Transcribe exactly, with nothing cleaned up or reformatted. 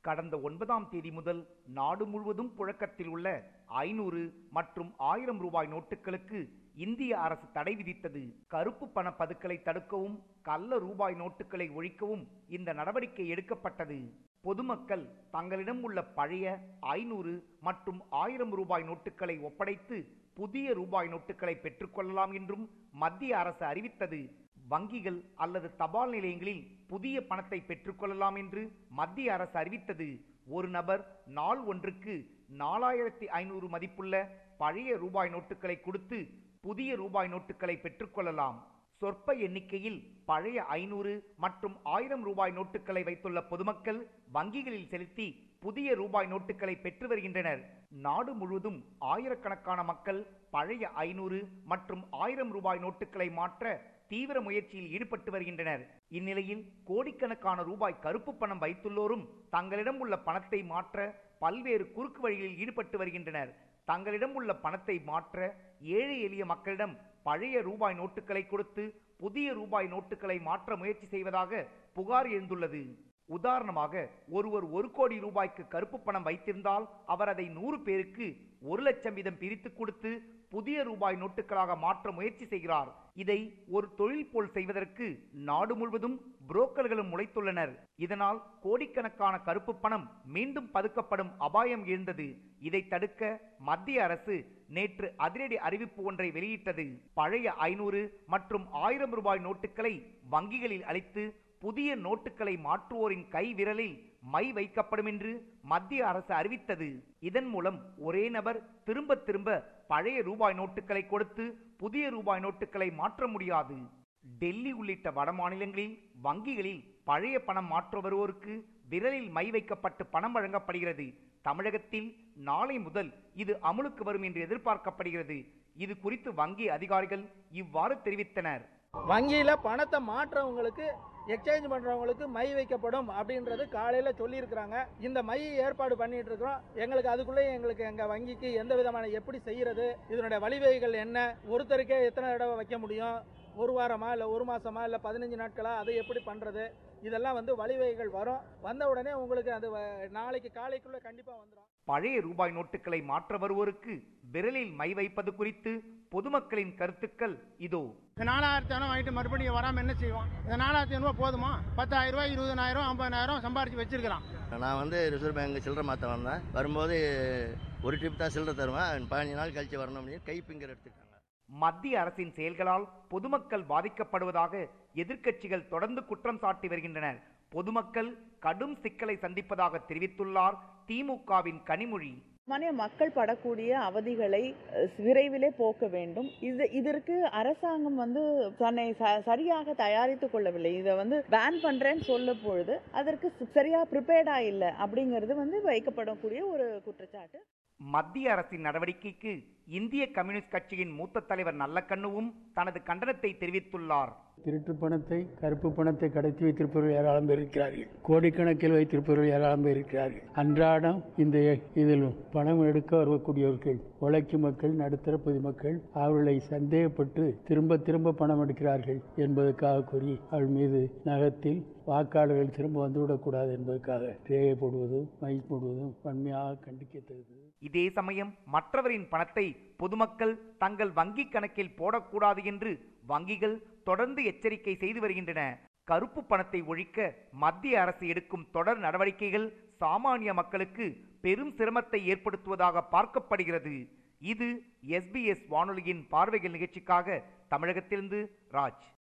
கடந்த ஒன்பதாம் தேதி முதல் நாடு முழுவதும் புழக்கத்தில் உள்ள ஐநூறு மற்றும் ஆயிரம் ரூபாய் நோட்டுகளுக்கு இந்திய அரசு தடை விதித்தது. கருப்பு பண பதுக்கலை தடுக்கவும் கள்ள ரூபாய் நோட்டுகளை ஒழிக்கவும் இந்த நடவடிக்கை எடுக்கப்பட்டது. பொதுமக்கள் தங்களிடம் உள்ள பழைய ஐநூறு மற்றும் ஆயிரம் ரூபாய் நோட்டுகளை ஒப்படைத்து புதிய ரூபாய் நோட்டுகளை பெற்றுக்கொள்ளலாம் என்றும் மத்திய அரசு அறிவித்தது. வங்கிகள் அல்லது தபால் நிலையங்களில் புதிய பணத்தை பெற்றுக்கொள்ளலாம் என்று மத்திய அரசு அறிவித்தது. ஒரு நபர் நாள் ஒன்றுக்கு நாலாயிரத்தி ஐநூறு மதிப்புள்ள பழைய ரூபாய் நோட்டுகளை கொடுத்து புதிய ரூபாய் நோட்டுகளை பெற்றுக்கொள்ளலாம். சொற்ப எண்ணிக்கையில் பழைய ஐநூறு மற்றும் ஆயிரம் ரூபாய் நோட்டுகளை வைத்துள்ள பொதுமக்கள் வங்கிகளில் செலுத்தி புதிய ரூபாய் நோட்டுகளை பெற்று வருகின்றனர். நாடு முழுவதும் ஆயிரக்கணக்கான மக்கள் பழைய ஐநூறு மற்றும் ஆயிரம் ரூபாய் நோட்டுகளை மாற்ற தீவிர முயற்சியில் ஈடுபட்டு வருகின்றனர். இந்நிலையில் கோடிக்கணக்கான ரூபாய் கருப்பு பணம் வைத்துள்ளோரும் தங்களிடம் உள்ள பணத்தை மாற்ற பல்வேறு குறுக்கு வழிகளில் ஈடுபட்டு வருகின்றனர். தங்களிடம் உள்ள பணத்தை மாற்ற ஏழை எளிய மக்களிடம் பழைய ரூபாய் நோட்டுகளை கொடுத்து புதிய ரூபாய் நோட்டுகளை மாற்ற முயற்சி செய்வதாக புகார் எழுந்துள்ளது. உதாரணமாக, ஒருவர் ஒரு கோடி ரூபாய்க்கு கருப்பு பணம் வைத்திருந்தால் அவர் அதை நூறு பேருக்கு ஒரு லட்சம் வீதம் பிரித்து கொடுத்து புதிய ரூபாய் நோட்டுகளாக மாற்ற முயற்சி செய்கிறார். இதை ஒரு தொழில் போல் செய்வதற்கு நாடு முழுவதும் புரோக்கர்களும் முளைத்துள்ளனர். இதனால் கோடிக்கணக்கான கருப்பு பணம் மீண்டும் பதுக்கப்படும் அபாயம் எழுந்தது. இதை தடுக்க மத்திய அரசு நேற்று அதிரடி அறிவிப்பு ஒன்றை வெளியிட்டது. பழைய ஐநூறு மற்றும் ஆயிரம் ரூபாய் நோட்டுகளை வங்கிகளில் அளித்து புதிய நோட்டுகளை மாற்றுவோரின் கை விரலில் மை வைக்கப்படும் என்று மத்திய அரசு அறிவித்தது. இதன் மூலம் ஒரே நபர் திரும்ப திரும்ப பழைய ரூபாய் நோட்டுகளை கொடுத்து புதிய ரூபாய் நோட்டுகளை மாற்ற முடியாது. டெல்லி உள்ளிட்ட வட மாநிலங்களில் வங்கிகளில் பழைய பணம் மாற்ற வருவோருக்கு விரலில் மை வைக்கப்பட்டு பணம் வழங்கப்படுகிறது. தமிழகத்தில் நாளை முதல் இது அமலுக்கு வரும் என்று எதிர்பார்க்கப்படுகிறது. இது குறித்து வங்கி அதிகாரிகள் இவ்வாறு தெரிவித்தனர். வங்கியில பணத்தை மாற்றவங்களுக்கு எக்ஸ்சேஞ்ச் பண்றவங்களுக்கு மை வைக்கப்படும் அப்படின்றது காலையில சொல்லி இருக்கிறாங்க. இந்த மை ஏற்பாடு பண்ணிட்டு இருக்கிறோம். எங்களுக்கு அதுக்குள்ளே எங்களுக்கு எங்க வங்கிக்கு எந்த விதமான எப்படி செய்யறது, இதனுடைய வழிவகைகள் என்ன, ஒருத்தருக்கே எத்தனை தடவை வைக்க முடியும், ஒரு வாரமா இல்ல ஒரு மாசமா இல்ல பதினஞ்சு நாட்களா, அதை எப்படி பண்றது, இதெல்லாம் வந்து வழிவகைகள் வரும். வந்த உடனே உங்களுக்கு அது நாளைக்கு காலைக்குள்ள கண்டிப்பா வந்துடும். பழைய ரூபாய் நோட்டுகளை மாற்ற வருவோருக்கு விரலில் மை வைப்பது குறித்து பொதுமக்களின் கருத்துக்கள் இதோ. நாலாயிரத்தி ஐநூறு வாங்கிட்டு மறுபடியும் வராம என்ன செய்வோம்? இந்த நாலாயிரத்தி ஐநூறு போதுமா? பத்தாயிரம் ரூபாய் இருபதாயிரம் ஐம்பதாயிரம் சம்பாரிச்சு வச்சிருக்கிறான். நான் வந்து ரிசர்வ் பேங்க் சில்லறை மாற்ற வந்தேன். வரும்போது ஒரு ட்ரிப் தான் சில்லறை தருவேன். பதினஞ்சு நாள் கழிச்சு வரணும் அப்படின்னு கை பிங்கர் எடுத்துட்டாங்க. மத்திய அரசின் செயல்களால் பொதுமக்கள் பாதிக்கப்படுவதாக எதிர்க்கட்சிகள் தொடர்ந்து குற்றம் சாட்டி வருகின்றனர். பொதுமக்கள் கடும் சிக்கலை சந்திப்பதாக தெரிவித்துள்ளார் திமுகவின் கனிமொழி. மக்கள் படக்கூடிய அவதிகளை விரைவிலே போக்க வேண்டும். இது இதற்கு அரசாங்கம் வந்து தன்னை சரியாக தயாரித்துக் கொள்ளவில்லை. இதை வந்து பேன் பண்றேன்னு சொல்ல பொழுது அதற்கு சரியா ப்ரிப்பேர்டா இல்லை அப்படிங்கிறது வந்து வைக்கப்படக்கூடிய ஒரு குற்றச்சாட்டு. மத்திய அரசின் நடவடிக்கைக்கு இந்திய கம்யூனிஸ்ட் கட்சியின் மூத்த தலைவர் நல்லக்கண்ணுவும் தனது கண்டனத்தை தெரிவித்துள்ளார். திருட்டு பணத்தை, கருப்பு பணத்தை கடத்தி வைத்திருப்பவர்கள் ஏராளம் பேர் இருக்கிறார்கள். கோடிக்கணக்கில் வைத்திருப்பவர்கள் ஏராளம் பேர் இருக்கிறார்கள். அன்றாடம் இந்த இதில் பணம் எடுக்க வரக்கூடியவர்கள் உழைக்கும் மக்கள், நடுத்தர பொதுமக்கள் அவர்களை சந்தேகப்பட்டு திரும்ப திரும்ப பணம் எடுக்கிறார்கள் என்பதற்காக கூறி அவள் மீது நகத்தில் வாக்காளர்கள் திரும்ப வந்துவிடக்கூடாது என்பதற்காக ரேகை போடுவதும் மை போடுவதும் வன்மையாக கண்டிக்கத்தக்கது. இதே சமயம் மற்றவரின் பணத்தை பொதுமக்கள் தங்கள் வங்கி கணக்கில் போடக்கூடாது என்று வங்கிகள் தொடர்ந்து எச்சரிக்கை செய்து வருகின்றன. கருப்பு பணத்தை ஒழிக்க மத்திய அரசு எடுக்கும் தொடர் நடவடிக்கைகள் சாமானிய மக்களுக்கு பெரும் சிரமத்தை ஏற்படுத்துவதாக பார்க்கப்படுகிறது. இது எஸ் பி எஸ் வானொலியின் பார்வைகள் நிகழ்ச்சிக்காக தமிழகத்திலிருந்து ராஜ்.